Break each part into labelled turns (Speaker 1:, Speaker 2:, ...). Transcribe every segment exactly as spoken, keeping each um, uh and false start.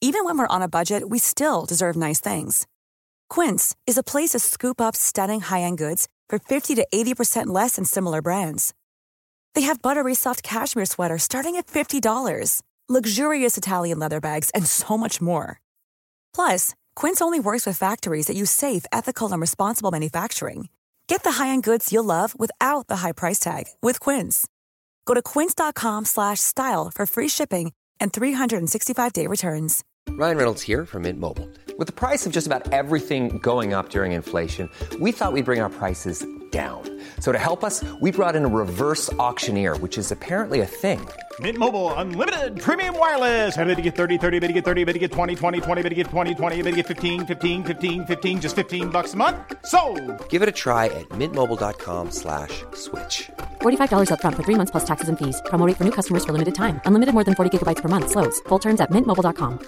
Speaker 1: even when we're on a budget, we still deserve nice things. Quince is a place to scoop up stunning high-end goods for fifty to eighty percent less than similar brands. They have buttery soft cashmere sweaters starting at fifty dollars, luxurious Italian leather bags, and so much more. Plus, Quince only works with factories that use safe, ethical, and responsible manufacturing. Get the high-end goods you'll love without the high price tag with Quince. Go to quince.com slash style for free shipping and three sixty-five day returns.
Speaker 2: Ryan Reynolds here from Mint Mobile. With the price of just about everything going up during inflation, we thought we'd bring our prices down. So to help us, we brought in a reverse auctioneer, which is apparently a thing.
Speaker 3: Mint Mobile Unlimited Premium Wireless. How to get thirty, thirty, how to get thirty, how to get twenty, twenty, twenty, how to get twenty, twenty, how to get fifteen, fifteen, fifteen, fifteen, just fifteen bucks a month? Sold!
Speaker 2: Give it a try at mintmobile.com slash switch.
Speaker 4: forty-five dollars up front for three months plus taxes and fees. Promo rate for new customers for limited time. Unlimited more than forty gigabytes per month. Slows full terms at mint mobile dot com.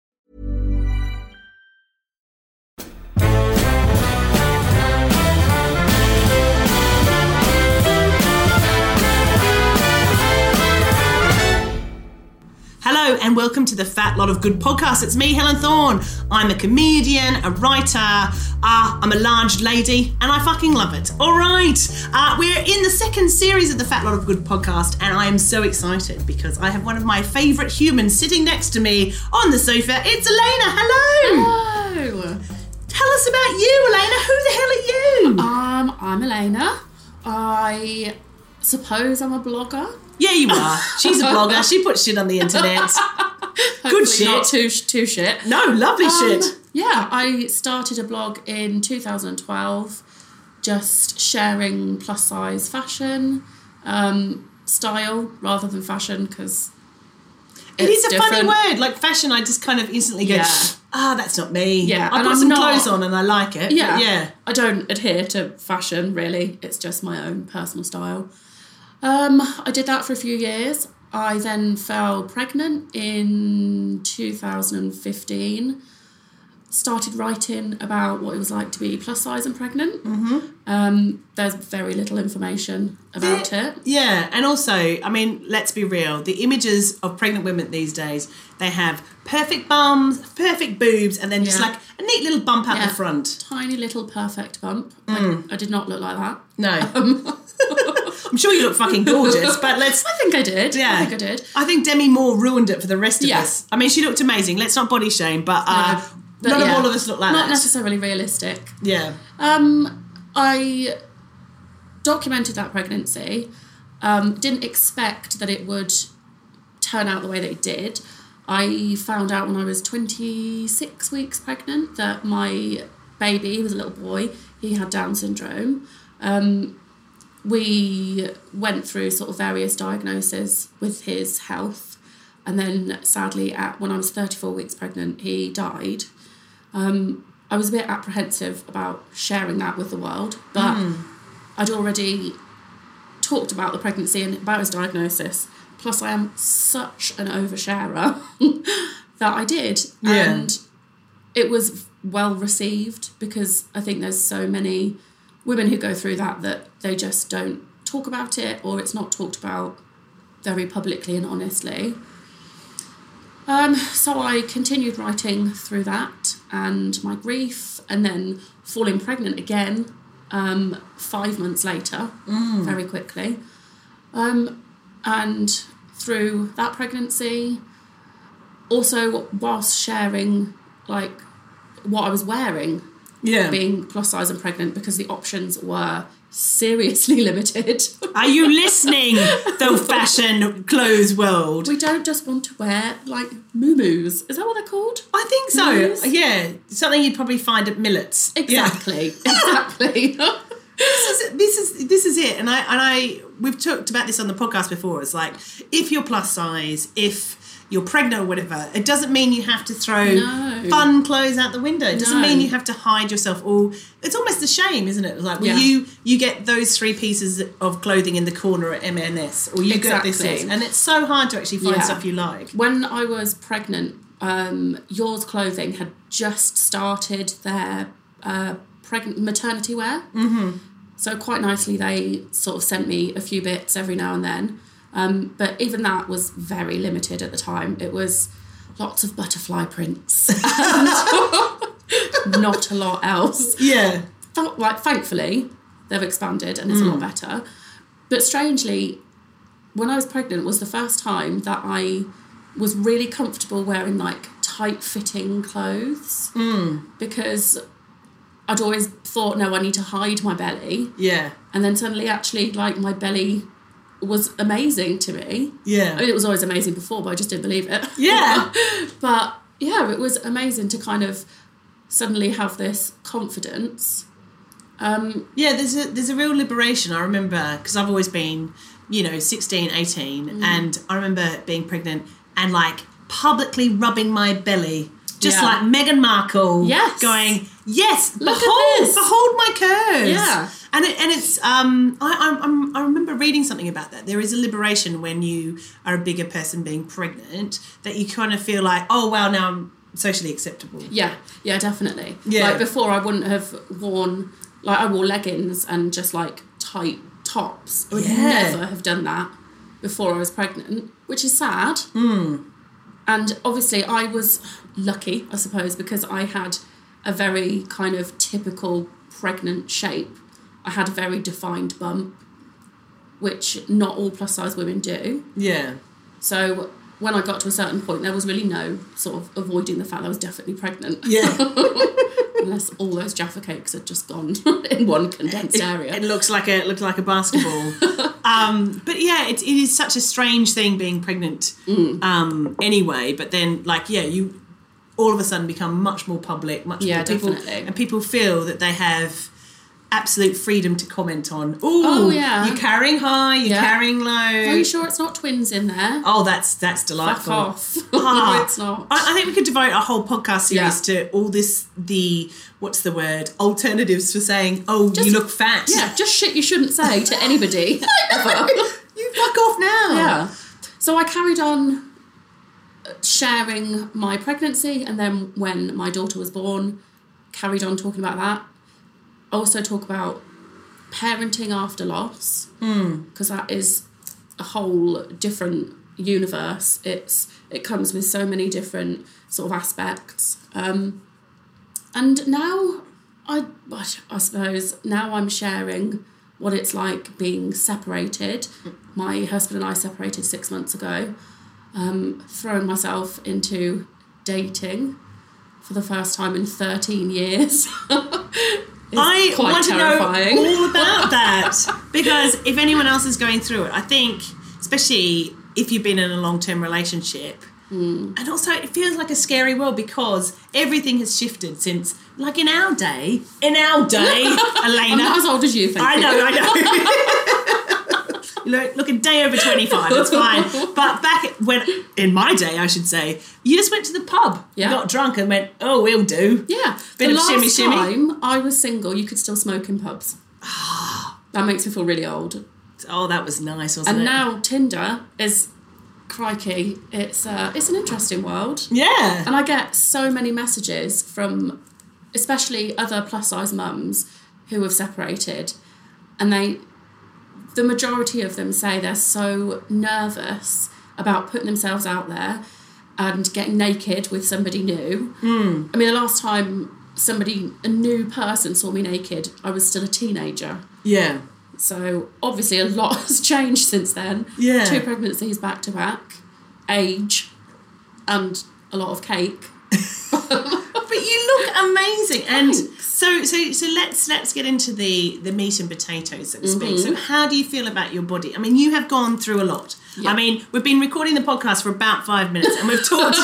Speaker 5: Hello and welcome to the Fat Lot of Good podcast. It's me, Helen Thorne. I'm a comedian, a writer, uh, I'm a large lady, and I fucking love it. All right, uh, we're in the second series of the Fat Lot of Good podcast, and I am so excited because I have one of my favourite humans sitting next to me on the sofa. It's Elena. Hello.
Speaker 6: Hello.
Speaker 5: Tell us about you, Elena. Who the hell are you?
Speaker 6: Um, I'm Elena. I suppose I'm a blogger.
Speaker 5: Yeah, you are. She's a blogger. She puts shit on the internet. Good shit.
Speaker 6: Not too, too shit.
Speaker 5: No, lovely um, shit.
Speaker 6: Yeah, I started a blog in two thousand twelve, just sharing plus size fashion, um, style rather than fashion, because
Speaker 5: it is a
Speaker 6: different.
Speaker 5: funny word. Like fashion, I just kind of instantly go,
Speaker 6: yeah.
Speaker 5: ah, that's not me.
Speaker 6: Yeah,
Speaker 5: I
Speaker 6: and
Speaker 5: put
Speaker 6: I'm
Speaker 5: some
Speaker 6: not,
Speaker 5: clothes on and I like it.
Speaker 6: Yeah,
Speaker 5: yeah.
Speaker 6: I don't adhere to fashion, really. It's just my own personal style. Um, I did that for a few years. I then fell pregnant in two thousand fifteen. Started writing about what it was like to be plus size and pregnant.
Speaker 5: Mm-hmm.
Speaker 6: Um, there's very little information about
Speaker 5: the,
Speaker 6: it.
Speaker 5: Yeah, and also, I mean, let's be real. The images of pregnant women these days, they have perfect bums, perfect boobs, and then yeah. just like a neat little bump out
Speaker 6: yeah.
Speaker 5: the front.
Speaker 6: Tiny little perfect bump.
Speaker 5: Mm.
Speaker 6: I, I did not look like that.
Speaker 5: No.
Speaker 6: Um,
Speaker 5: I'm sure you look fucking gorgeous, but let's...
Speaker 6: I think I did.
Speaker 5: Yeah.
Speaker 6: I think I did.
Speaker 5: I think Demi Moore ruined it for the rest of
Speaker 6: yeah.
Speaker 5: us. I mean, she looked amazing. Let's not body shame, but, uh,
Speaker 6: no, but
Speaker 5: none
Speaker 6: yeah,
Speaker 5: of all of us look like
Speaker 6: not
Speaker 5: that.
Speaker 6: Not necessarily realistic.
Speaker 5: Yeah.
Speaker 6: Um, I documented that pregnancy. Um, didn't expect that it would turn out the way that it did. I found out when I was twenty-six weeks pregnant that my baby, he was a little boy, he had Down syndrome. Um, we went through sort of various diagnoses with his health, and then sadly at when I was thirty-four weeks pregnant, he died. Um, I was a bit apprehensive about sharing that with the world, but mm. I'd already talked about the pregnancy and about his diagnosis. Plus, I am such an oversharer that I did.
Speaker 5: Yeah.
Speaker 6: And it was well received because I think there's so many women who go through that that they just don't talk about it, or it's not talked about very publicly and honestly. Um, so I continued writing through that and my grief, and then falling pregnant again um, five months later,
Speaker 5: mm.
Speaker 6: very quickly. Um, and through that pregnancy, also whilst sharing like what I was wearing,
Speaker 5: yeah,
Speaker 6: being plus size and pregnant, because the options were seriously limited.
Speaker 5: Are you listening, the fashion clothes world?
Speaker 6: We don't just want to wear like muumuus. Is that what they're called?
Speaker 5: I think so.
Speaker 6: Muumuus?
Speaker 5: Yeah, something you'd probably find at Millet's.
Speaker 6: Exactly. Yeah. Exactly.
Speaker 5: This is this is this is it, and I and I we've talked about this on the podcast before. It's like if you're plus size, if you're pregnant or whatever, it doesn't mean you have to throw
Speaker 6: no.
Speaker 5: fun clothes out the window. It doesn't
Speaker 6: no.
Speaker 5: mean you have to hide yourself. Or it's almost a shame, isn't it? Like, well,
Speaker 6: yeah.
Speaker 5: you you get those three pieces of clothing in the corner at M and S, or you
Speaker 6: exactly.
Speaker 5: get this, and it's so hard to actually find
Speaker 6: yeah.
Speaker 5: stuff you like.
Speaker 6: When I was pregnant, um, Yours Clothing had just started their uh, pregnant maternity wear.
Speaker 5: Mm-hmm.
Speaker 6: So quite nicely, they sort of sent me a few bits every now and then. Um, but even that was very limited at the time. It was lots of butterfly prints and not a lot else.
Speaker 5: Yeah.
Speaker 6: Felt like, thankfully, they've expanded and it's mm. a lot better. But strangely, when I was pregnant was the first time that I was really comfortable wearing like tight-fitting clothes
Speaker 5: mm.
Speaker 6: because I'd always thought, no, I need to hide my belly.
Speaker 5: Yeah.
Speaker 6: And then suddenly, actually, like, my belly was amazing to me.
Speaker 5: Yeah.
Speaker 6: I mean, it was always amazing before, but I just didn't believe it.
Speaker 5: Yeah.
Speaker 6: But, yeah, it was amazing to kind of suddenly have this confidence. Um,
Speaker 5: yeah, there's a there's a real liberation. I remember, because I've always been, you know, sixteen, eighteen, mm. and I remember being pregnant and, like, publicly rubbing my belly. Just yeah. like Meghan Markle,
Speaker 6: yes.
Speaker 5: going, yes,
Speaker 6: Look
Speaker 5: behold,
Speaker 6: at this.
Speaker 5: behold my curves.
Speaker 6: Yeah,
Speaker 5: and it, and it's um, I I'm, I remember reading something about that. There is a liberation when you are a bigger person being pregnant, that you kind of feel like, oh wow, now I'm socially acceptable.
Speaker 6: Yeah, yeah, definitely.
Speaker 5: Yeah.
Speaker 6: Like before, I wouldn't have worn, like I wore leggings and just like tight tops. I would
Speaker 5: yeah.
Speaker 6: never have done that before I was pregnant, which is sad.
Speaker 5: Mm.
Speaker 6: And obviously I was lucky, I suppose, because I had a very kind of typical pregnant shape. I had a very defined bump, which not all plus size women do.
Speaker 5: Yeah.
Speaker 6: So when I got to a certain point, there was really no sort of avoiding the fact that I was definitely pregnant.
Speaker 5: Yeah.
Speaker 6: Unless all those Jaffa cakes had just gone in one condensed
Speaker 5: it,
Speaker 6: area.
Speaker 5: It looks like a it looks like a basketball. um, but yeah, it, it is such a strange thing being pregnant
Speaker 6: mm.
Speaker 5: um, anyway. But then, like, yeah, you all of a sudden become much more public, much
Speaker 6: yeah,
Speaker 5: more people,
Speaker 6: definitely.
Speaker 5: and people feel that they have absolute freedom to comment on. Ooh,
Speaker 6: oh yeah,
Speaker 5: you're carrying high, you're
Speaker 6: yeah.
Speaker 5: carrying low.
Speaker 6: Are you sure it's not twins in there?
Speaker 5: Oh, that's that's delightful.
Speaker 6: Fuck off.
Speaker 5: Ah,
Speaker 6: No, it's not.
Speaker 5: I, I think we could devote a whole podcast series
Speaker 6: Yeah.
Speaker 5: to all this, the, what's the word, alternatives for saying, oh,
Speaker 6: Just-
Speaker 5: you look fat.
Speaker 6: Yeah, just shit you shouldn't say to anybody ever.
Speaker 5: You fuck off now.
Speaker 6: Yeah. So I carried on sharing my pregnancy, and then when my daughter was born, carried on talking about that. Also talk about parenting after loss, because
Speaker 5: mm.
Speaker 6: that is a whole different universe. It's it comes with so many different sort of aspects. Um, and now I, I suppose now I'm sharing what it's like being separated. My husband and I separated six months ago. Um, throwing myself into dating for the first time in thirteen years.
Speaker 5: I want
Speaker 6: terrifying.
Speaker 5: to know all about that, because if anyone else is going through it, I think, especially if you've been in a long-term relationship,
Speaker 6: mm.
Speaker 5: and also it feels like a scary world because everything has shifted since, like in our day, in our day, Elena.
Speaker 6: I'm not as old as you, thank
Speaker 5: I
Speaker 6: you.
Speaker 5: know, I know. Look, look, a day over twenty-five, it's fine. But back when, in my day, I should say, you just went to the pub,
Speaker 6: Yeah.
Speaker 5: got drunk and went, oh, we'll do.
Speaker 6: Yeah.
Speaker 5: Bit
Speaker 6: the
Speaker 5: of
Speaker 6: last
Speaker 5: shimmy, shimmy.
Speaker 6: time I was single, you could still smoke in pubs. That makes me feel really old.
Speaker 5: Oh, that was nice, wasn't
Speaker 6: And
Speaker 5: it?
Speaker 6: now Tinder is, crikey, it's uh, it's an interesting world.
Speaker 5: Yeah.
Speaker 6: And I get so many messages from, especially other plus-size mums who have separated, and they, the majority of them say they're so nervous about putting themselves out there and getting naked with somebody new.
Speaker 5: Mm.
Speaker 6: I mean, the last time somebody, a new person saw me naked, I was still a teenager.
Speaker 5: Yeah.
Speaker 6: So obviously a lot has changed since then.
Speaker 5: Yeah.
Speaker 6: Two pregnancies back to back, age, and a lot of cake.
Speaker 5: But you look amazing. And
Speaker 6: Thanks.
Speaker 5: so so so let's let's get into the the meat and potatoes, so to speak.
Speaker 6: Mm-hmm.
Speaker 5: So how do you feel about your body? I mean, you have gone through a lot.
Speaker 6: Yeah.
Speaker 5: I mean, we've been recording the podcast for about five minutes and we've talked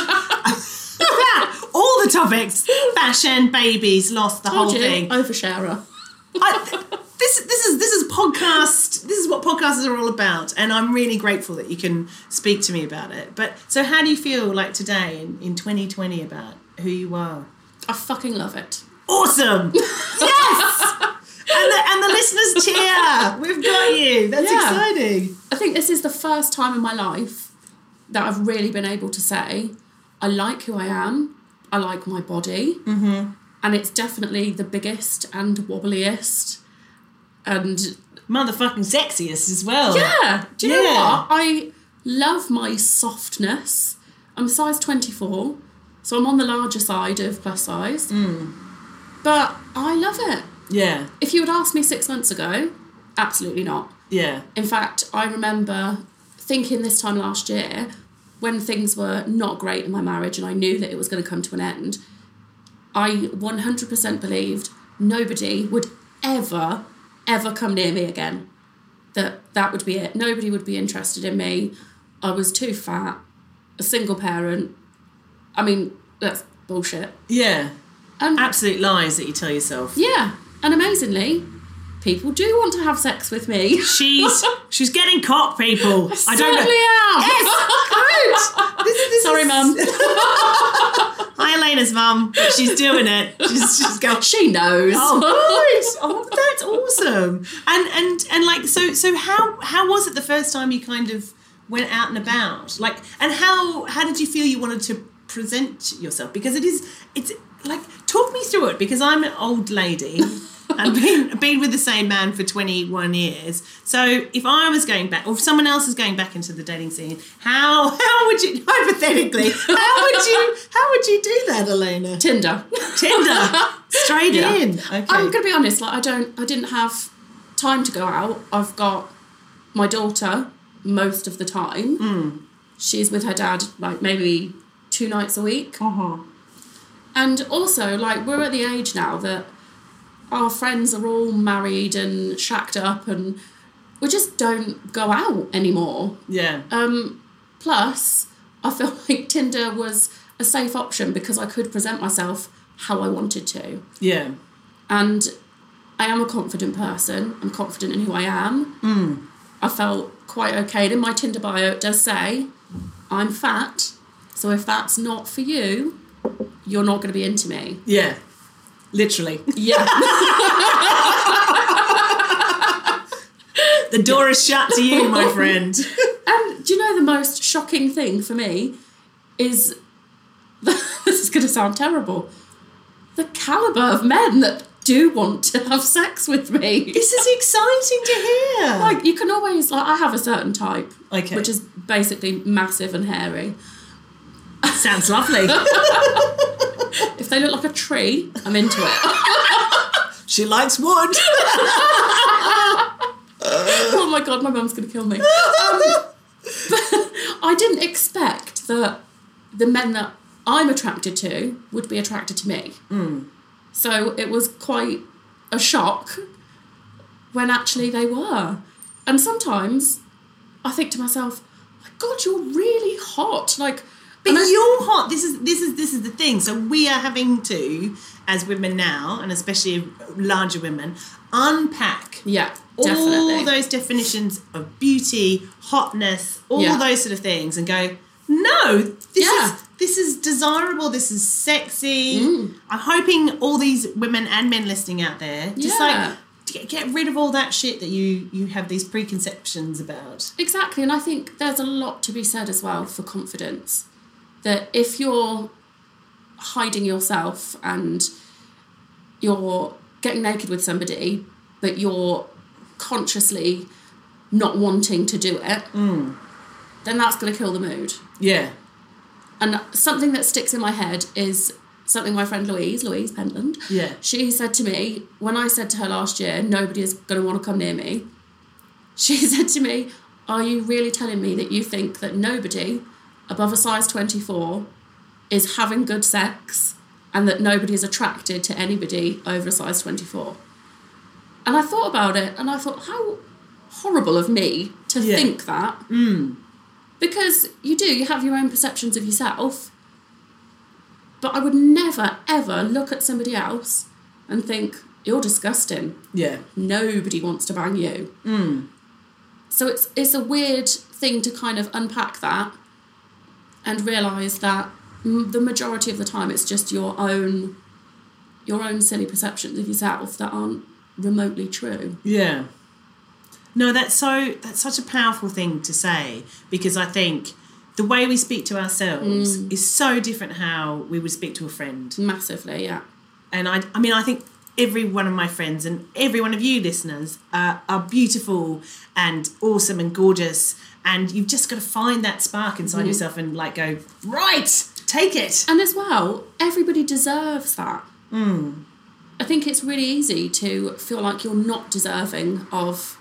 Speaker 5: about all the topics: fashion, babies, loss, the
Speaker 6: Told
Speaker 5: whole
Speaker 6: you,
Speaker 5: thing.
Speaker 6: oversharer.
Speaker 5: I, this this is this is podcast. This is what podcasts are all about, and I'm really grateful that you can speak to me about it. But so, how do you feel like today in, in twenty twenty about who you are?
Speaker 6: I fucking love it.
Speaker 5: Awesome! Yes, and the and the listeners cheer. We've got you. That's
Speaker 6: Yeah.
Speaker 5: exciting.
Speaker 6: I think this is the first time in my life that I've really been able to say, I like who I am. I like my body.
Speaker 5: Mm-hmm.
Speaker 6: And it's definitely the biggest and wobbliest and
Speaker 5: Motherfucking sexiest as well.
Speaker 6: yeah, do you know
Speaker 5: Yeah.
Speaker 6: what? I love my softness. I'm size twenty-four, so I'm on the larger side of plus size.
Speaker 5: Mm.
Speaker 6: But I love it.
Speaker 5: Yeah.
Speaker 6: If you had asked me six months ago, absolutely not.
Speaker 5: Yeah.
Speaker 6: In fact, I remember thinking this time last year, when things were not great in my marriage and I knew that it was going to come to an end, I one hundred percent believed nobody would ever, ever come near me again. That that would be it. Nobody would be interested in me. I was too fat, a single parent. I mean, that's bullshit.
Speaker 5: Yeah.
Speaker 6: And
Speaker 5: absolute lies that you tell yourself.
Speaker 6: Yeah. And amazingly, people do want to have sex with me.
Speaker 5: She's she's getting cock, people.
Speaker 6: I,
Speaker 5: I don't know.
Speaker 6: Am.
Speaker 5: Yes, good. This, this
Speaker 6: Sorry,
Speaker 5: is...
Speaker 6: Mum.
Speaker 5: Hi, Elena's mum. She's doing it. She's, she's going.
Speaker 6: She knows.
Speaker 5: Oh, right. Oh, that's awesome. And and and like so so how how was it the first time you kind of went out and about? Like, and how how did you feel you wanted to present yourself? Because it is it's like, talk me through it, because I'm an old lady. I've been, been with the same man for twenty-one years. So if I was going back, or if someone else is going back into the dating scene, how how would you, hypothetically, how would you how would you do that, Elena?
Speaker 6: Tinder.
Speaker 5: Tinder. Straight
Speaker 6: Yeah.
Speaker 5: in. Okay.
Speaker 6: I'm gonna be honest, like I don't I didn't have time to go out. I've got my daughter most of the time.
Speaker 5: Mm.
Speaker 6: She's with her dad like maybe two nights a week.
Speaker 5: Uh-huh.
Speaker 6: And also, like, we're at the age now that our friends are all married and shacked up and we just don't go out anymore.
Speaker 5: Yeah.
Speaker 6: Um, plus, I feel like Tinder was a safe option because I could present myself how I wanted to.
Speaker 5: Yeah.
Speaker 6: And I am a confident person. I'm confident in who I am.
Speaker 5: Mm.
Speaker 6: I felt quite okay. And in my Tinder bio, it does say, I'm fat. So if that's not for you, you're not going to be into me.
Speaker 5: Yeah. Literally.
Speaker 6: Yeah.
Speaker 5: The door is shut to you, my friend.
Speaker 6: And do you know the most shocking thing for me is, this is going to sound terrible, the calibre of men that do want to have sex with me.
Speaker 5: This is exciting to hear.
Speaker 6: Like, you can always, like, I have a certain type,
Speaker 5: Okay.
Speaker 6: which is basically massive and hairy.
Speaker 5: Sounds lovely.
Speaker 6: If they look like a tree, I'm into it.
Speaker 5: She likes wood.
Speaker 6: Oh my God, my mum's going to kill me. Um, but I didn't expect that the men that I'm attracted to would be attracted to me.
Speaker 5: Mm.
Speaker 6: So it was quite a shock when actually they were. And sometimes I think to myself, my God, you're really hot. Like,
Speaker 5: But
Speaker 6: I,
Speaker 5: you're hot. This is this is this is the thing. So we are having to, as women now, and especially larger women, unpack
Speaker 6: yeah, definitely.
Speaker 5: all those definitions of beauty, hotness, all
Speaker 6: Yeah.
Speaker 5: those sort of things, and go, no, this
Speaker 6: Yeah.
Speaker 5: is this is desirable. This is sexy.
Speaker 6: Mm.
Speaker 5: I'm hoping all these women and men listening out there, just
Speaker 6: Yeah.
Speaker 5: like get, get rid of all that shit that you you have these preconceptions about.
Speaker 6: Exactly, and I think there's a lot to be said as well for confidence. That if you're hiding yourself and you're getting naked with somebody, but you're consciously not wanting to do it,
Speaker 5: Mm.
Speaker 6: then that's going to kill the mood.
Speaker 5: Yeah.
Speaker 6: And something that sticks in my head is something my friend Louise, Louise Pentland,
Speaker 5: Yeah.
Speaker 6: she said to me, when I said to her last year, nobody is going to want to come near me, she said to me, are you really telling me that you think that nobody above a size twenty-four is having good sex and that nobody is attracted to anybody over a size twenty-four? And I thought about it and I thought, how horrible of me to
Speaker 5: Yeah.
Speaker 6: think that.
Speaker 5: Mm.
Speaker 6: Because you do, you have your own perceptions of yourself. But I would never, ever look at somebody else and think, you're disgusting.
Speaker 5: Yeah.
Speaker 6: Nobody wants to bang you.
Speaker 5: Mm.
Speaker 6: So it's it's a weird thing to kind of unpack that and realise that m- the majority of the time it's just your own your own silly perceptions of yourself that aren't remotely true.
Speaker 5: Yeah. No, that's so that's such a powerful thing to say, because I think the way we speak to ourselves
Speaker 6: Mm.
Speaker 5: is so different how we would speak to a friend.
Speaker 6: Massively, yeah.
Speaker 5: And I I mean I think every one of my friends and every one of you listeners uh, are beautiful and awesome and gorgeous And you've just got to find that spark inside mm. yourself and like go, right, take it.
Speaker 6: And as well, everybody deserves that.
Speaker 5: Mm.
Speaker 6: I think it's really easy to feel like you're not deserving of...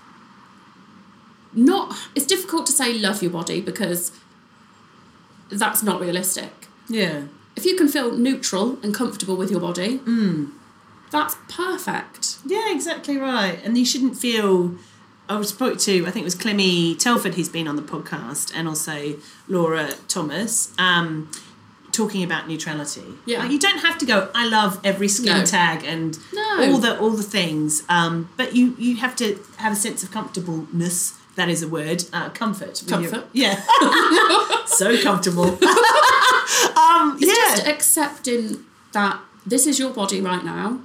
Speaker 6: Not... It's difficult to say love your body because that's not realistic.
Speaker 5: Yeah.
Speaker 6: If you can feel neutral and comfortable with your body,
Speaker 5: mm.
Speaker 6: that's perfect.
Speaker 5: Yeah, exactly right. And you shouldn't feel... I spoke to, I think it was Clemmy Telford, who's been on the podcast, and also Laura Thomas, um, talking about neutrality.
Speaker 6: Yeah.
Speaker 5: Like, you don't have to go, I love every skin
Speaker 6: No.
Speaker 5: tag and
Speaker 6: No.
Speaker 5: all the all the things, um, but you, you have to have a sense of comfortableness. That is a word. Uh, comfort.
Speaker 6: Comfort.
Speaker 5: Yeah. So comfortable. um,
Speaker 6: It's
Speaker 5: yeah.
Speaker 6: just accepting that this is your body right now.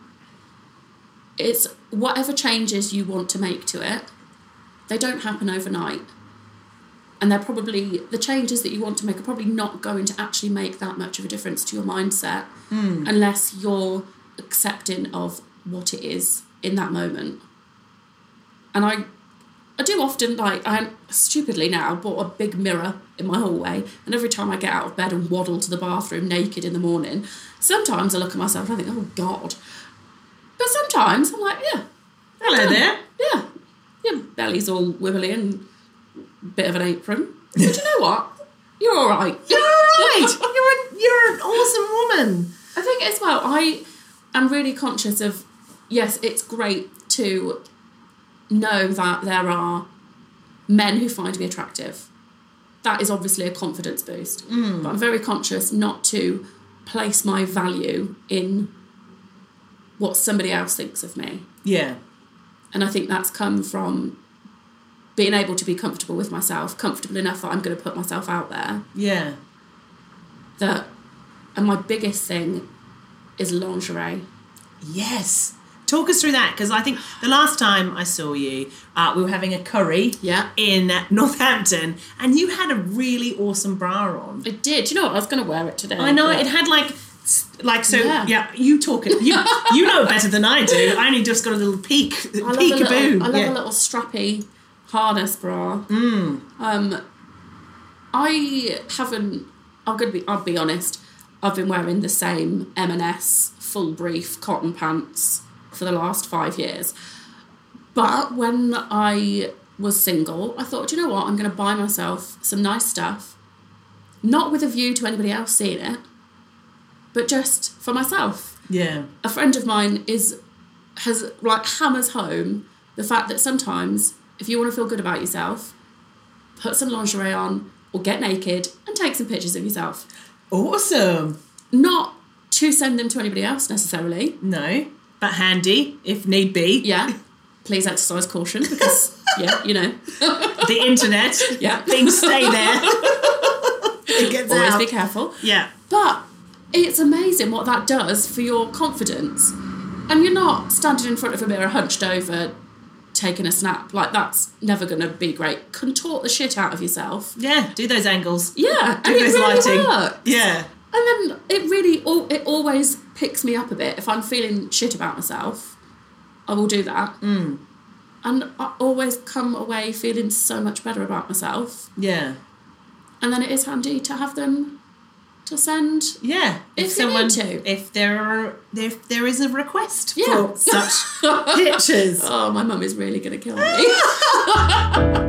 Speaker 6: It's whatever changes you want to make to it. They don't happen overnight. And they're probably, the changes that you want to make are probably not going to actually make that much of a difference to your mindset
Speaker 5: mm.
Speaker 6: unless you're accepting of what it is in that moment. And I I do often, like, I stupidly now bought a big mirror in my hallway, and every time I get out of bed and waddle to the bathroom naked in the morning, sometimes I look at myself and I think, oh, God. But sometimes I'm like, yeah.
Speaker 5: Hello there.
Speaker 6: Yeah. Your belly's all wibbly and a bit of an apron. But you know what? You're all right.
Speaker 5: You're all right. You're, a, you're an awesome woman.
Speaker 6: I think as well, I am really conscious of, yes, it's great to know that there are men who find me attractive. That is obviously a confidence boost.
Speaker 5: Mm.
Speaker 6: But I'm very conscious not to place my value in what somebody else thinks of me.
Speaker 5: Yeah.
Speaker 6: And I think that's come from being able to be comfortable with myself, comfortable enough that I'm going to put myself out there.
Speaker 5: Yeah.
Speaker 6: That, and my biggest thing is lingerie.
Speaker 5: Yes. Talk us through that, because I think the last time I saw you, uh, we were having a curry
Speaker 6: yeah.
Speaker 5: in Northampton, and you had a really awesome bra on.
Speaker 6: I did. Do you know what? I was going to wear it today.
Speaker 5: I know.
Speaker 6: But...
Speaker 5: It had like... Like, so, yeah,
Speaker 6: yeah
Speaker 5: you talk it. You, you know it better than I do. I only just got a little peek,
Speaker 6: I love
Speaker 5: peekaboo.
Speaker 6: A little, I love
Speaker 5: yeah.
Speaker 6: a little strappy harness bra.
Speaker 5: Mm.
Speaker 6: Um, I haven't, I'm going to be, I'll be honest, I've been wearing the same M and S full brief cotton pants for the last five years. But when I was single, I thought, do you know what? I'm going to buy myself some nice stuff, not with a view to anybody else seeing it, but just for myself.
Speaker 5: Yeah.
Speaker 6: A friend of mine is has like hammers home the fact that sometimes if you want to feel good about yourself, put some lingerie on or get naked and take some pictures of yourself.
Speaker 5: Awesome.
Speaker 6: Not to send them to anybody else necessarily.
Speaker 5: No, but handy if need be.
Speaker 6: Yeah. Please exercise caution because, yeah, you know.
Speaker 5: The internet.
Speaker 6: Yeah.
Speaker 5: Things stay there. It gets
Speaker 6: Always
Speaker 5: out.
Speaker 6: be careful.
Speaker 5: Yeah.
Speaker 6: But it's amazing what that does for your confidence. And you're not standing in front of a mirror hunched over taking a snap. Like, that's never going to be great. Contort the shit out of yourself.
Speaker 5: Yeah, do those angles.
Speaker 6: Yeah,
Speaker 5: Do
Speaker 6: and
Speaker 5: those
Speaker 6: it really
Speaker 5: lighting.
Speaker 6: works.
Speaker 5: Yeah.
Speaker 6: And then it really, it always picks me up a bit. If I'm feeling shit about myself, I will do that.
Speaker 5: Mm.
Speaker 6: And I always come away feeling so much better about myself.
Speaker 5: Yeah.
Speaker 6: And then it is handy to have them to send.
Speaker 5: Yeah.
Speaker 6: If,
Speaker 5: If
Speaker 6: you
Speaker 5: someone,
Speaker 6: need to.
Speaker 5: if there are, if there is a request
Speaker 6: Yeah.
Speaker 5: for such pictures.
Speaker 6: Oh, my mum is really going to kill me.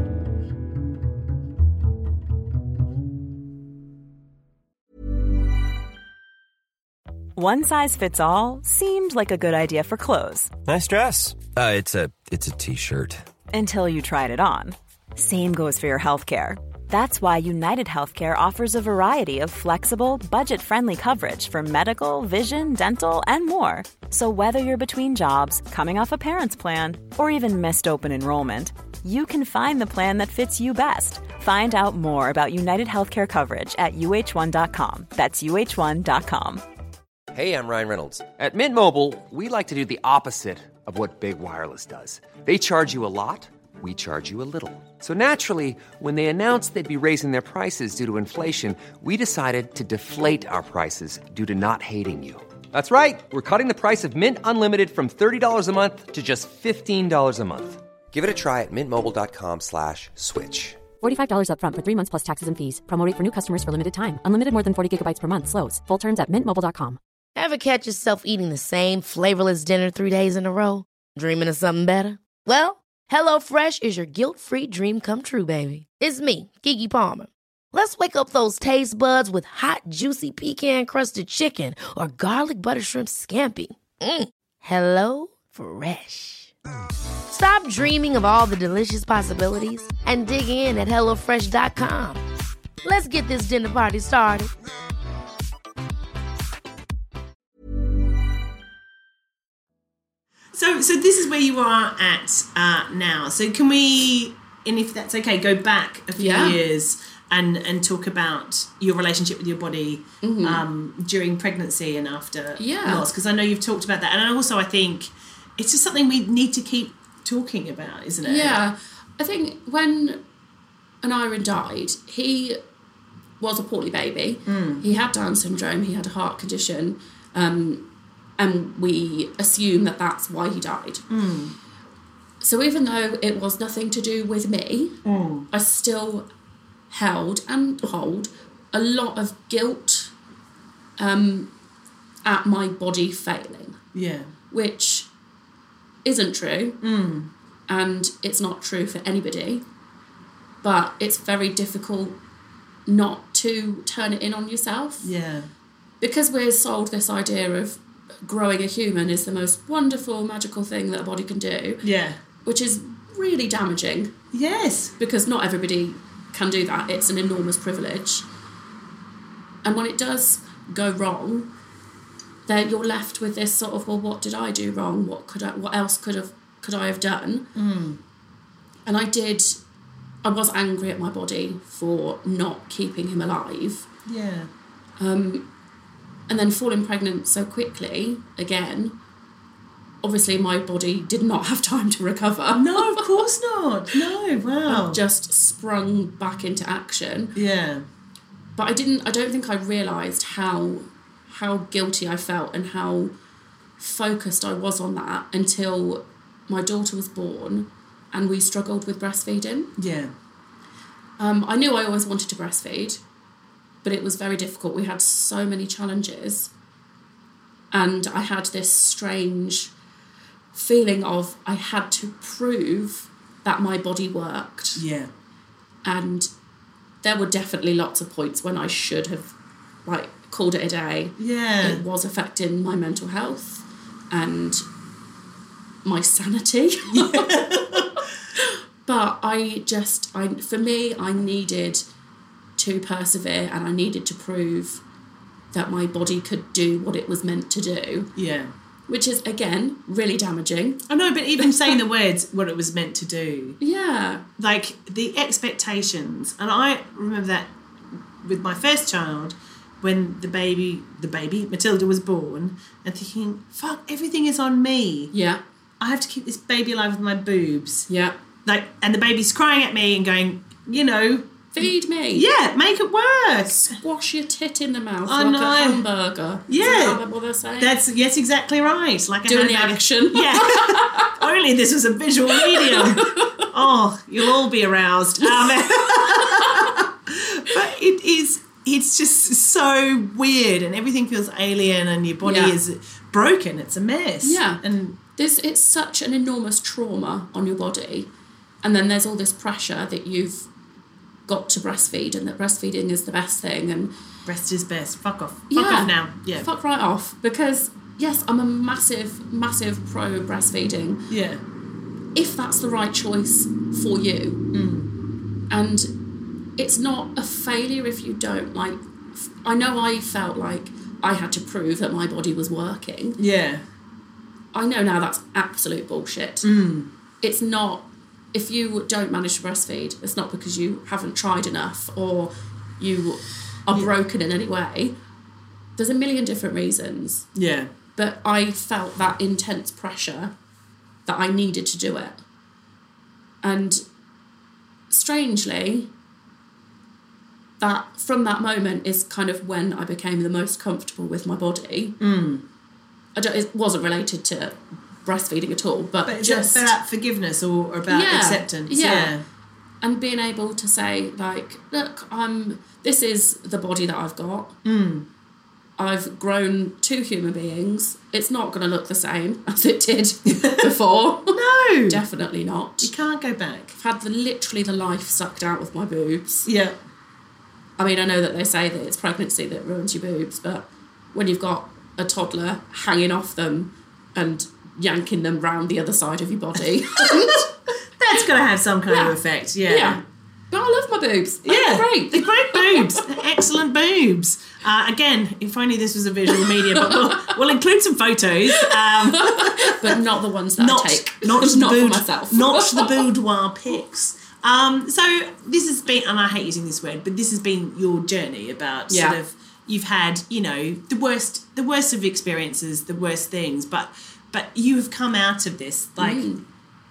Speaker 1: One size fits all seemed like a good idea for clothes.
Speaker 7: Nice dress. Uh, it's a it's a t-shirt.
Speaker 1: Until you tried it on. Same goes for your healthcare. That's why United Healthcare offers a variety of flexible, budget-friendly coverage for medical, vision, dental, and more. So whether you're between jobs, coming off a parent's plan, or even missed open enrollment, you can find the plan that fits you best. Find out more about United Healthcare coverage at U H one dot com. That's U H one dot com.
Speaker 2: Hey, I'm Ryan Reynolds. At Mint Mobile, we like to do the opposite of what Big Wireless does. They charge you a lot, we charge you a little. So naturally, when they announced they'd be raising their prices due to inflation, we decided to deflate our prices due to not hating you. That's right. We're cutting the price of Mint Unlimited from thirty dollars a month to just fifteen dollars a month. Give it a try at mintmobile.com slash switch.
Speaker 4: forty-five dollars up front for three months plus taxes and fees. Promo rate for new customers for limited time. Unlimited more than forty gigabytes per month. Slows full terms at mint mobile dot com.
Speaker 8: Ever catch yourself eating the same flavorless dinner three days in a row? Dreaming of something better? Well, HelloFresh is your guilt-free dream come true, baby. It's me, Keke Palmer. Let's wake up those taste buds with hot, juicy pecan-crusted chicken or garlic butter shrimp scampi. Mm. Hello Fresh. Stop dreaming of all the delicious possibilities and dig in at hello fresh dot com. Let's get this dinner party started.
Speaker 5: So, so this is where you are at uh, now. So can we, and if that's okay, go back a few
Speaker 6: Yeah.
Speaker 5: years and, and talk about your relationship with your body
Speaker 6: Mm-hmm.
Speaker 5: um, during pregnancy and after
Speaker 6: Yeah.
Speaker 5: loss? Because I know you've talked about that. And also I think it's just something we need to keep talking about, isn't it?
Speaker 6: Yeah. I think when Aneurin died, he was a poorly baby.
Speaker 5: Mm.
Speaker 6: He had Down syndrome. He had a heart condition. Um, and we assume that that's why he died.
Speaker 5: Mm.
Speaker 6: So even though it was nothing to do with me,
Speaker 5: Mm.
Speaker 6: I still held and hold a lot of guilt um, at my body failing,
Speaker 5: Yeah.
Speaker 6: which isn't true,
Speaker 5: Mm.
Speaker 6: and it's not true for anybody, but it's very difficult not to turn it in on yourself.
Speaker 5: Yeah.
Speaker 6: Because we're sold this idea of growing a human is the most wonderful, magical thing that a body can do,
Speaker 5: Yeah.
Speaker 6: which is really damaging
Speaker 5: Yes.
Speaker 6: because not everybody can do that. It's an enormous privilege. And when it does go wrong, then you're left with this sort of, well, what did I do wrong? What could I, what else could have could I have done?
Speaker 5: Mm.
Speaker 6: And I did, I was angry at my body for not keeping him alive.
Speaker 5: Yeah.
Speaker 6: Um, and then falling pregnant so quickly, again, obviously my body did not have time to recover.
Speaker 5: No, of course not. No, wow.
Speaker 6: I just sprung back into action.
Speaker 5: Yeah.
Speaker 6: But I didn't, I don't think I realised how how guilty I felt and how focused I was on that until my daughter was born and we struggled with breastfeeding.
Speaker 5: Yeah.
Speaker 6: Um, I knew I always wanted to breastfeed, but it was very difficult. We had so many challenges. And I had this strange feeling of I had to prove that my body worked.
Speaker 5: Yeah.
Speaker 6: And there were definitely lots of points when I should have, like, called it a day.
Speaker 5: Yeah.
Speaker 6: It was affecting my mental health and my sanity. But I just, I for me, I needed to persevere and I needed to prove that my body could do what it was meant to do.
Speaker 5: Yeah.
Speaker 6: Which is, again, really damaging.
Speaker 5: I know, but even saying the words, what it was meant to do.
Speaker 6: Yeah.
Speaker 5: Like, the expectations. And I remember that with my first child, when the baby, the baby, Matilda, was born, and thinking, fuck, everything is on me.
Speaker 6: Yeah.
Speaker 5: I have to keep this baby alive with my boobs.
Speaker 6: Yeah.
Speaker 5: Like, and the baby's crying at me and going, you know...
Speaker 6: Feed me.
Speaker 5: Yeah, make it work.
Speaker 6: Squash your tit in the mouth
Speaker 5: I
Speaker 6: like
Speaker 5: know.
Speaker 6: a hamburger.
Speaker 5: Yeah.
Speaker 6: Is that what they're saying?
Speaker 5: That's, yes, exactly right. Like a
Speaker 6: Doing the
Speaker 5: hamburger.
Speaker 6: action.
Speaker 5: Yeah. Only this was a visual medium. Oh, you'll all be aroused. Um, but it is, it's just so weird and everything feels alien and your body
Speaker 6: Yeah.
Speaker 5: is broken. It's a mess.
Speaker 6: Yeah.
Speaker 5: And
Speaker 6: There's, it's such an enormous trauma on your body. And then there's all this pressure that you've got to breastfeed and that breastfeeding is the best thing. And
Speaker 5: breast is best. Fuck off. Fuck
Speaker 6: yeah,
Speaker 5: off now. Yeah.
Speaker 6: Fuck right off. Because, yes, I'm a massive, massive pro breastfeeding.
Speaker 5: Yeah.
Speaker 6: If that's the right choice for you.
Speaker 5: Mm.
Speaker 6: And it's not a failure if you don't. Like, I know I felt like I had to prove that my body was working.
Speaker 5: Yeah.
Speaker 6: I know now that's absolute bullshit.
Speaker 5: Mm.
Speaker 6: It's not, if you don't manage to breastfeed, it's not because you haven't tried enough or you are
Speaker 5: Yeah.
Speaker 6: broken in any way. There's a million different reasons.
Speaker 5: Yeah.
Speaker 6: But I felt that intense pressure that I needed to do it. And strangely, that from that moment is kind of when I became the most comfortable with my body.
Speaker 5: Mm.
Speaker 6: I don't, it wasn't related to breastfeeding at all, but,
Speaker 5: But is
Speaker 6: just
Speaker 5: it about forgiveness or, or about
Speaker 6: Yeah,
Speaker 5: acceptance?
Speaker 6: yeah.
Speaker 5: Yeah.
Speaker 6: and being able to say, like, look, I'm. This is the body that I've got.
Speaker 5: Mm.
Speaker 6: I've grown two human beings. It's not going to look the same as it did before.
Speaker 5: No.
Speaker 6: Definitely not.
Speaker 5: You can't go back.
Speaker 6: I've had the, literally the life sucked out of my boobs.
Speaker 5: Yeah.
Speaker 6: I mean, I know that they say that it's pregnancy that ruins your boobs, but when you've got a toddler hanging off them and yanking them round the other side of your body...
Speaker 5: That's going to have some kind
Speaker 6: yeah.
Speaker 5: of effect, yeah.
Speaker 6: Yeah. But I love my boobs. They're
Speaker 5: yeah,
Speaker 6: great.
Speaker 5: They're great boobs. Excellent boobs. Uh, again, if only this was a visual media, but we'll, we'll include some photos. Um,
Speaker 6: but not the ones that
Speaker 5: not,
Speaker 6: I take.
Speaker 5: Not,
Speaker 6: not
Speaker 5: the
Speaker 6: for
Speaker 5: boud-
Speaker 6: myself.
Speaker 5: Not the boudoir pics. Um, so this has been, and I hate using this word, but this has been your journey about
Speaker 6: yeah.
Speaker 5: sort of, you've had, you know, the worst, the worst of experiences, the worst things, but but you have come out of this, like... Mm.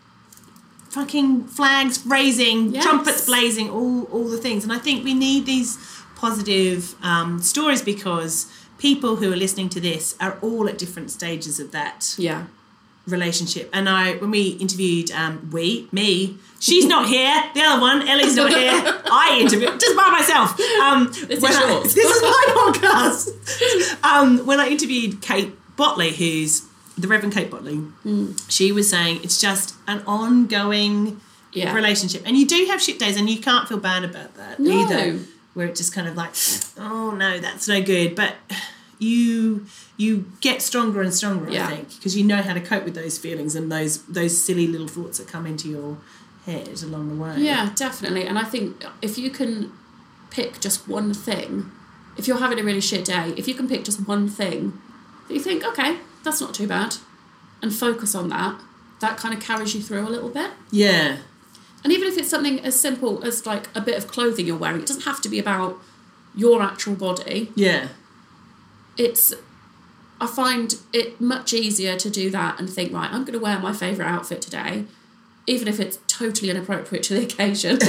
Speaker 5: Fucking flags raising, yes. trumpets blazing, all all the things. And I think we need these positive um, stories because people who are listening to this are all at different stages of that
Speaker 6: yeah.
Speaker 5: relationship. And I, when we interviewed, um, we, me, she's not here, the other one, Ellie's not here, I interviewed, just by myself. Um,
Speaker 6: this is
Speaker 5: I,
Speaker 6: yours.
Speaker 5: This is my podcast. um, when I interviewed Kate Botley, who's the Reverend Kate Botley, mm. she was saying it's just an ongoing yeah. relationship. And you do have shit days and you can't feel bad about that
Speaker 6: no.
Speaker 5: either, where it's just kind of like, oh, no, that's no good. But you you get stronger and stronger, yeah. I think, because you know how to cope with those feelings and those those silly little thoughts that come into your head along the way.
Speaker 6: Yeah, definitely. And I think if you can pick just one thing, if you're having a really shit day, if you can pick just one thing that you think, okay, that's not too bad, and focus on that, that kind of carries you through a little bit.
Speaker 5: Yeah.
Speaker 6: And even if it's something as simple as like a bit of clothing you're wearing, it doesn't have to be about your actual body.
Speaker 5: Yeah.
Speaker 6: It's, I find it much easier to do that and think, right, I'm going to wear my favourite outfit today, even if it's totally inappropriate to the occasion.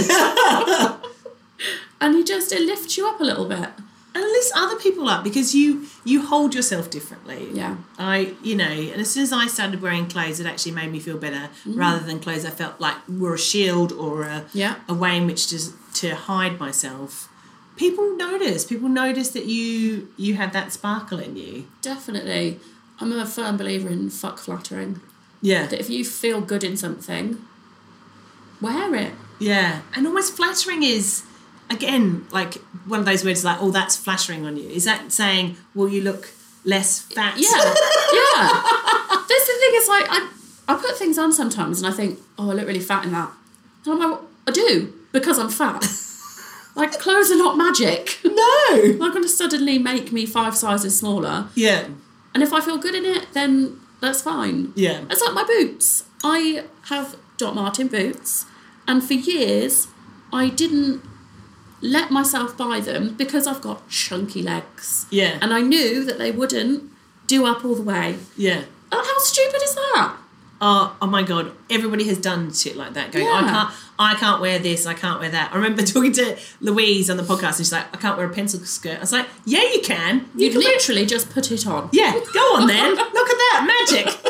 Speaker 6: And you just, it lifts you up a little bit.
Speaker 5: And it lifts other people up because you you hold yourself differently.
Speaker 6: Yeah.
Speaker 5: I, you know, and as soon as I started wearing clothes, it actually made me feel better mm. rather than clothes I felt like were a shield or a,
Speaker 6: yeah.
Speaker 5: a way in which to, to hide myself. People notice. People notice that you you have that sparkle in you.
Speaker 6: Definitely. I'm a firm believer in fuck flattering.
Speaker 5: Yeah.
Speaker 6: That if you feel good in something, wear it.
Speaker 5: Yeah. And almost flattering is... Again, like one of those words like, oh, that's flattering on you. Is that saying, well, you look less fat?
Speaker 6: Yeah, yeah. That's the thing, is like, I, I put things on sometimes and I think, oh, I look really fat in that. And I'm like, well, I do, because I'm fat. Like, clothes are not magic.
Speaker 5: No.
Speaker 6: They're going to suddenly make me five sizes smaller.
Speaker 5: Yeah.
Speaker 6: And if I feel good in it, then that's fine.
Speaker 5: Yeah.
Speaker 6: It's like my boots. I have Doc Martin boots, and for years, I didn't let myself buy them because I've got chunky legs.
Speaker 5: Yeah.
Speaker 6: And I knew that they wouldn't do up all the way.
Speaker 5: Yeah.
Speaker 6: Oh, how stupid is that?
Speaker 5: Oh, oh my God. Everybody has done shit like that. Going,
Speaker 6: Yeah.
Speaker 5: I can't I can't wear this, I can't wear that. I remember talking to Louise on the podcast and she's like, I can't wear a pencil skirt. I was like, yeah, you can. You,
Speaker 6: You
Speaker 5: can wear-
Speaker 6: literally just put it on.
Speaker 5: Yeah, go on then. Look at that. Magic.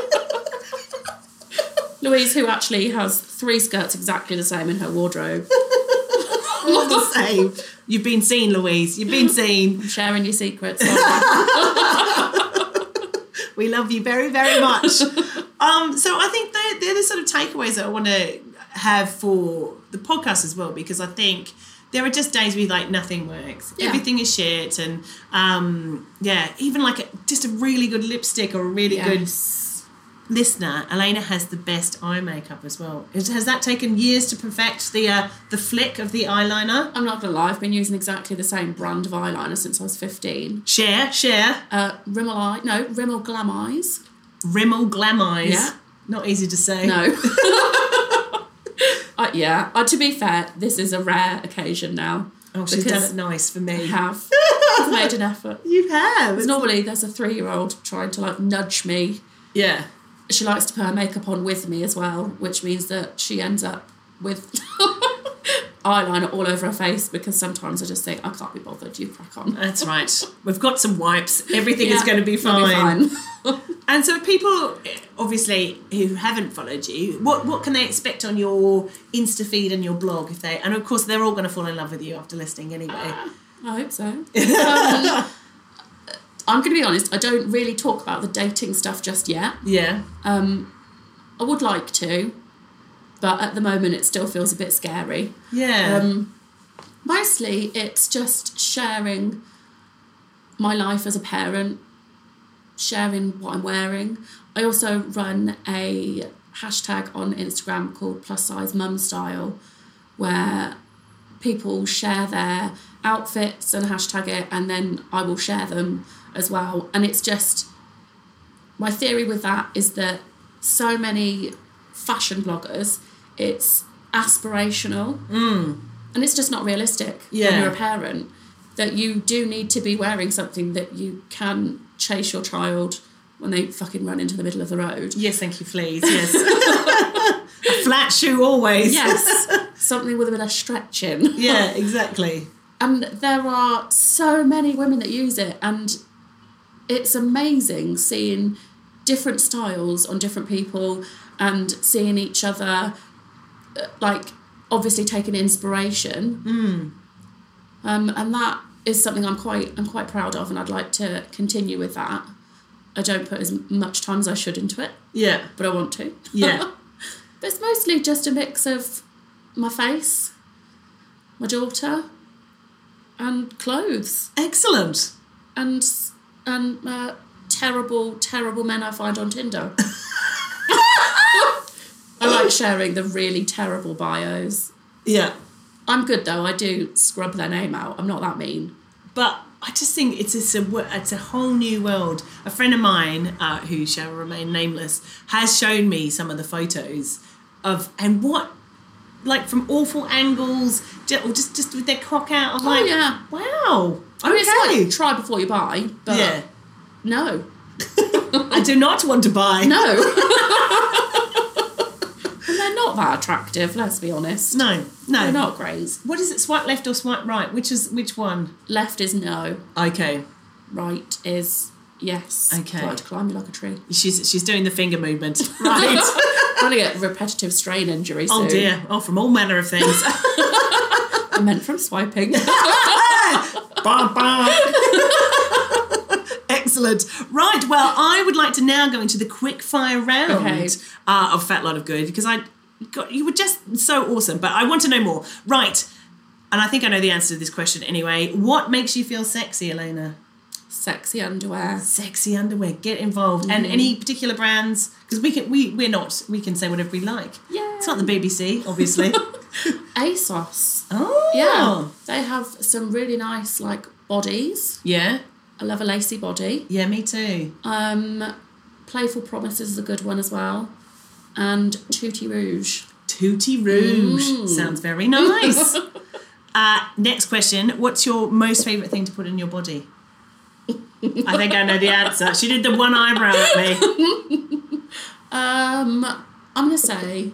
Speaker 6: Louise, who actually has three skirts exactly the same in her wardrobe.
Speaker 5: All the same. You've been seen, Louise. You've been seen.
Speaker 6: I'm sharing your secrets.
Speaker 5: We love you very, very much. um, so I think they're, they're the sort of takeaways that I want to have for the podcast as well, because I think there are just days where like nothing works.
Speaker 6: Yeah. Everything
Speaker 5: is shit. And um, yeah, even like a, just a really good lipstick or a really
Speaker 6: Yes.
Speaker 5: good listener. Elena has the best eye makeup as well. Is, has that taken years to perfect the uh, the flick of the eyeliner?
Speaker 6: I'm not going to lie, I've been using exactly the same brand of eyeliner since I was fifteen.
Speaker 5: Share, share.
Speaker 6: Uh, Rimmel Eye, no, Rimmel Glam Eyes.
Speaker 5: Rimmel Glam Eyes.
Speaker 6: Yeah.
Speaker 5: Not easy to say.
Speaker 6: No. uh, yeah, uh, to be fair, this is a rare occasion now.
Speaker 5: Oh, she's done it nice for me.
Speaker 6: I have. I've made an effort.
Speaker 5: You have.
Speaker 6: Because normally there's a three-year-old trying to like nudge me.
Speaker 5: Yeah.
Speaker 6: She likes to put her makeup on with me as well, which means that she ends up with eyeliner all over her face, because sometimes I just think, I can't be bothered, you crack on.
Speaker 5: That's right. We've got some wipes. Everything
Speaker 6: Yeah,
Speaker 5: is going to be
Speaker 6: it'll
Speaker 5: fine.
Speaker 6: be fine.
Speaker 5: And so people, obviously, who haven't followed you, what, what can they expect on your Insta feed and your blog? If they, and of course, they're all going to fall in love with you after listening anyway.
Speaker 6: I hope so. um, I'm going to be honest, I don't really talk about the dating stuff just yet.
Speaker 5: Yeah.
Speaker 6: Um, I would like to, but at the moment it still feels a bit scary.
Speaker 5: Yeah.
Speaker 6: Um, mostly it's just sharing my life as a parent, sharing what I'm wearing. I also run a hashtag on Instagram called Plus Size Mum Style, where people share their outfits and hashtag it, and then I will share them as well. And it's just, my theory with that is that so many fashion bloggers, it's aspirational
Speaker 5: mm.
Speaker 6: and it's just not realistic
Speaker 5: yeah.
Speaker 6: when you're a parent, that you do need to be wearing something that you can chase your child when they fucking run into the middle of the road.
Speaker 5: Yes, thank you, please. Yes. A flat shoe always.
Speaker 6: Yes. Something with a bit of stretching.
Speaker 5: Yeah, exactly.
Speaker 6: And there are so many women that use it, and it's amazing seeing different styles on different people and seeing each other, like, obviously taking inspiration.
Speaker 5: Mm.
Speaker 6: Um, and that is something I'm quite I'm quite proud of, and I'd like to continue with that. I don't put as much time as I should into it.
Speaker 5: Yeah.
Speaker 6: But I want to.
Speaker 5: Yeah.
Speaker 6: But it's mostly just a mix of my face, my daughter, and clothes.
Speaker 5: Excellent.
Speaker 6: And and uh, terrible, terrible men I find on Tinder. I like sharing the really terrible bios.
Speaker 5: Yeah.
Speaker 6: I'm good though. I do scrub their name out. I'm not that mean.
Speaker 5: But I just think it's a, it's a whole new world. A friend of mine, uh, who shall remain nameless, has shown me some of the photos of, and what, like from awful angles, just, or just, just with their cock out. I'm
Speaker 6: Oh,
Speaker 5: like,
Speaker 6: yeah.
Speaker 5: wow.
Speaker 6: I mean,
Speaker 5: Okay.
Speaker 6: it's like, try before you buy, but
Speaker 5: Yeah.
Speaker 6: no.
Speaker 5: I do not want to buy.
Speaker 6: No. And they're not that attractive, let's be honest.
Speaker 5: No, no.
Speaker 6: They're not great.
Speaker 5: What is it, swipe left or swipe right? Which is, which one?
Speaker 6: Left is no.
Speaker 5: Okay.
Speaker 6: Right is yes.
Speaker 5: Okay.
Speaker 6: Try to climb you like a tree.
Speaker 5: She's, she's doing the finger movement.
Speaker 6: Right. I'm going to get repetitive strain injury soon.
Speaker 5: Oh dear. Oh, from all manner of things.
Speaker 6: I meant from swiping.
Speaker 5: Bah, bah. Excellent. Right, well, I would like to now go into the quick fire round
Speaker 6: Okay.
Speaker 5: uh, of Fat Lot of Good, because I got, you were just so awesome, but I want to know more. Right, and I think I know the answer to this question anyway. What makes you feel sexy, Elena?
Speaker 6: Sexy underwear.
Speaker 5: Sexy underwear. Get involved. Mm. And any particular brands? Because we can, we, we're not, we can say whatever we like.
Speaker 6: Yeah.
Speaker 5: It's not the B B C, obviously.
Speaker 6: ASOS.
Speaker 5: Oh.
Speaker 6: Yeah. They have some really nice, like, bodies.
Speaker 5: Yeah.
Speaker 6: I love a lacy body.
Speaker 5: Yeah, me too.
Speaker 6: Um, Playful Promises is a good one as well. And Tutti Rouge.
Speaker 5: Tutti Rouge.
Speaker 6: Mm.
Speaker 5: Sounds very nice. uh, next question. What's your most favourite thing to put in your body? I think I know the answer. She did the one eyebrow at me.
Speaker 6: Um, I'm going to say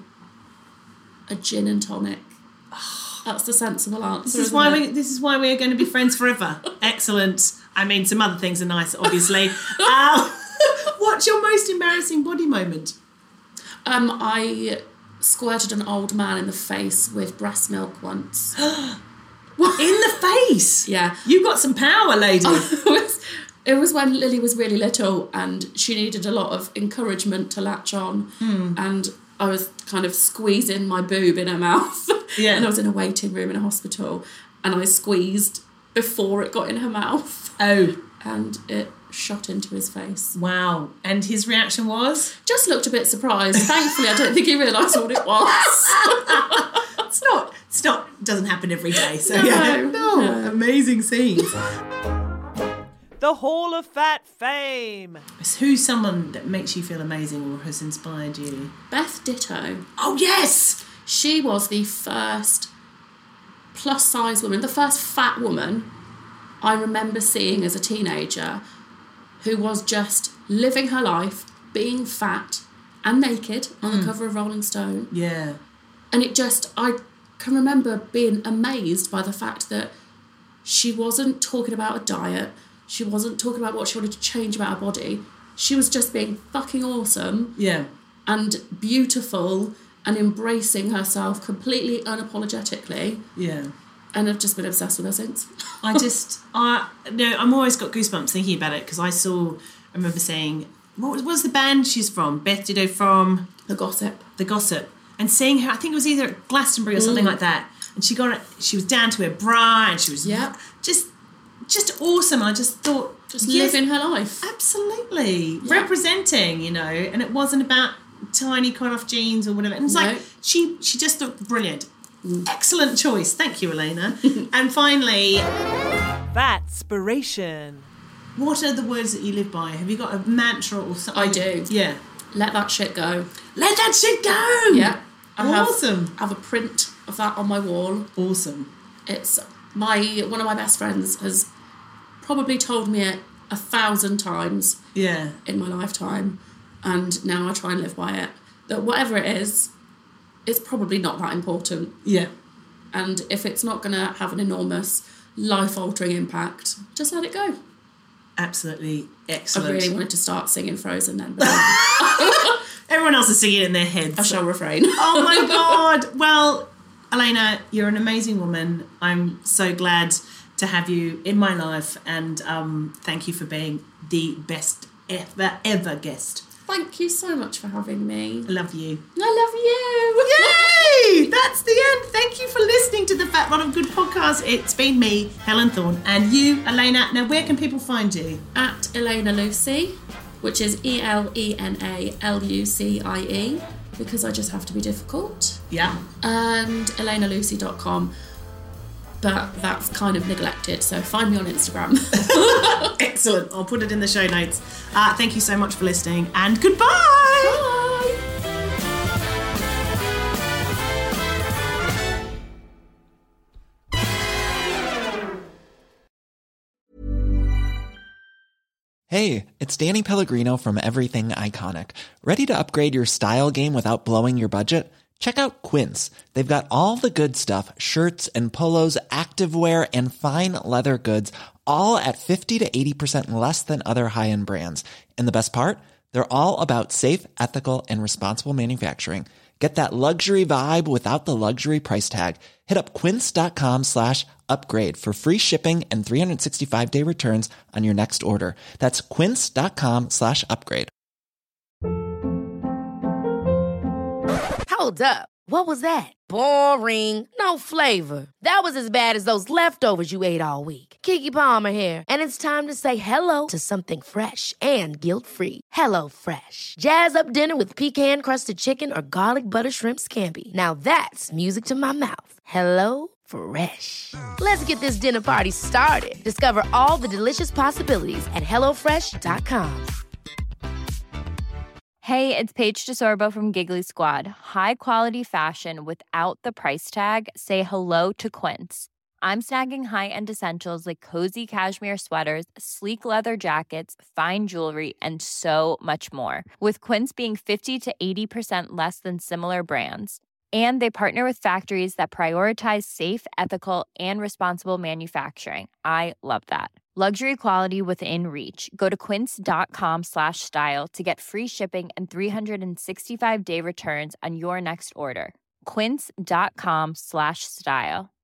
Speaker 6: a gin and tonic. That's the sensible answer.
Speaker 5: This is
Speaker 6: isn't
Speaker 5: why
Speaker 6: it?
Speaker 5: we. This is why we are going to be friends forever. Excellent. I mean, some other things are nice, obviously. uh, what's your most embarrassing body moment?
Speaker 6: Um, I squirted an old man in the face with breast milk once.
Speaker 5: In the face?
Speaker 6: Yeah.
Speaker 5: You got some power, lady.
Speaker 6: it, was, it was when Lily was really little and she needed a lot of encouragement to latch on.
Speaker 5: Hmm.
Speaker 6: And I was kind of squeezing my boob in her mouth.
Speaker 5: Yeah.
Speaker 6: And I was in a waiting room in a hospital and I squeezed before it got in her mouth.
Speaker 5: Oh.
Speaker 6: And it shot into his face.
Speaker 5: Wow. And his reaction was?
Speaker 6: Just looked a bit surprised. Thankfully, I don't think he realised what it was.
Speaker 5: It's not, it's not, doesn't happen every day. So,
Speaker 6: No,
Speaker 5: yeah. No,
Speaker 6: no.
Speaker 5: amazing scenes.
Speaker 9: The Hall of Fat Fame.
Speaker 5: Who's someone that makes you feel amazing or has inspired you?
Speaker 6: Beth Ditto.
Speaker 5: Oh, yes!
Speaker 6: She was the first plus-size woman, the first fat woman I remember seeing as a teenager who was just living her life, being fat and naked on the cover of Rolling Stone.
Speaker 5: Yeah.
Speaker 6: And it just, I can remember being amazed by the fact that she wasn't talking about a diet, she wasn't talking about what she wanted to change about her body. she was just being fucking awesome.
Speaker 5: Yeah.
Speaker 6: And beautiful and embracing herself completely unapologetically.
Speaker 5: Yeah.
Speaker 6: And I've just been obsessed with her since.
Speaker 5: I just, I no, I'm always got goosebumps thinking about it because I saw, I remember saying, what was, what was the band she's from? Beth Ditto from?
Speaker 6: The Gossip.
Speaker 5: The Gossip. And seeing her, I think it was either at Glastonbury or something mm. like that. And she got it, she was down to her bra and she was
Speaker 6: yeah.
Speaker 5: just, just awesome. I just thought.
Speaker 6: Just
Speaker 5: yes,
Speaker 6: living her life.
Speaker 5: Absolutely.
Speaker 6: Yeah.
Speaker 5: Representing, you know, and it wasn't about tiny cut-off jeans or whatever. And it's no. like, she, she just looked brilliant. Mm. Excellent choice. Thank you, Elena. And finally...
Speaker 9: Fatspiration.
Speaker 5: What are the words that you live by? Have you got a mantra or something?
Speaker 6: I do.
Speaker 5: Yeah.
Speaker 6: Let that shit go.
Speaker 5: Let that shit go!
Speaker 6: Yeah. I
Speaker 5: awesome.
Speaker 6: Have, I have a print of that on my wall.
Speaker 5: Awesome.
Speaker 6: It's my... One of my best friends has probably told me it a thousand times
Speaker 5: yeah.
Speaker 6: in my lifetime. And now I try and live by it. That whatever it is, it's probably not that important.
Speaker 5: Yeah.
Speaker 6: And if it's not going to have an enormous life-altering impact, just let it go.
Speaker 5: Absolutely excellent.
Speaker 6: I really wanted to start singing Frozen then. But
Speaker 5: everyone else is singing it in their heads.
Speaker 6: I shall refrain.
Speaker 5: Oh my God. Well, Elena, you're an amazing woman. I'm so glad to have you in my life, and um, thank you for being the best ever, ever guest.
Speaker 6: Thank you so much for having me.
Speaker 5: I love you.
Speaker 6: I
Speaker 5: love you. Yay! That's the end. Thank you for listening to the Fat Lot of Good podcast. It's been me, Helen Thorne, and you, Elena. Now, where can people find you?
Speaker 6: At Elena Lucie, which is E L E N A L U C I E, because I just have to be difficult.
Speaker 5: Yeah.
Speaker 6: And elena lucie dot com. But that's kind of neglected, so find me on Instagram.
Speaker 5: Excellent. I'll put it in the show notes. Uh, thank you so much for listening, and goodbye.
Speaker 6: Bye.
Speaker 10: Hey, it's Danny Pellegrino from Everything Iconic. Ready to upgrade your style game without blowing your budget? Check out Quince. They've got all the good stuff, shirts and polos, activewear, and fine leather goods, all at fifty to eighty percent less than other high-end brands. And the best part? They're all about safe, ethical, and responsible manufacturing. Get that luxury vibe without the luxury price tag. Hit up quince.com slash upgrade for free shipping and three sixty-five day returns on your next order. That's quince.com slash upgrade.
Speaker 8: Hold up. What was that? Boring. No flavor. That was as bad as those leftovers you ate all week. Keke Palmer here, and it's time to say hello to something fresh and guilt-free. Hello Fresh. Jazz up dinner with pecan-crusted chicken or garlic butter shrimp scampi. Now that's music to my mouth. Hello Fresh. Let's get this dinner party started. Discover all the delicious possibilities at hello fresh dot com.
Speaker 11: Hey, it's Paige DeSorbo from Giggly Squad. High quality fashion without the price tag. Say hello to Quince. I'm snagging high-end essentials like cozy cashmere sweaters, sleek leather jackets, fine jewelry, and so much more. With Quince being fifty to eighty percent less than similar brands. And they partner with factories that prioritize safe, ethical, and responsible manufacturing. I love that. Luxury quality within reach. Go to quince.com slash style to get free shipping and three sixty-five day returns on your next order. Quince.com slash style.